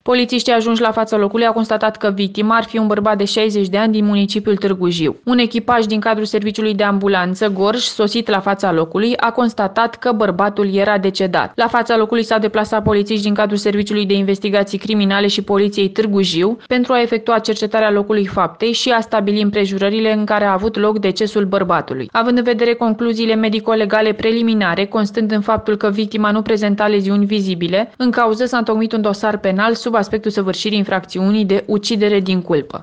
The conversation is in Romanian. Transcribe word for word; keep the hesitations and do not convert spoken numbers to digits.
Polițiștii ajunși la fața locului au constatat că victima ar fi un bărbat de șaizeci de ani din municipiul Târgu Jiu. Un echipaj din cadrul serviciului de ambulanță Gorj, sosit la fața locului, a constatat că bărbatul era decedat. La fața locului s-au deplasat polițiști din cadrul Serviciului de Investigații Criminale și Poliției Târgu Jiu pentru a efectua cercetarea locului faptei și a stabili împrejurările în care a avut loc decesul bărbatului. Având în vedere concluziile medico-legale preliminare, constând în faptul că victima nu prezenta leziuni vizibile, în cauză s-a întocmit un dosar penal sub aspectul săvârșirii infracțiunii de ucidere din culpă.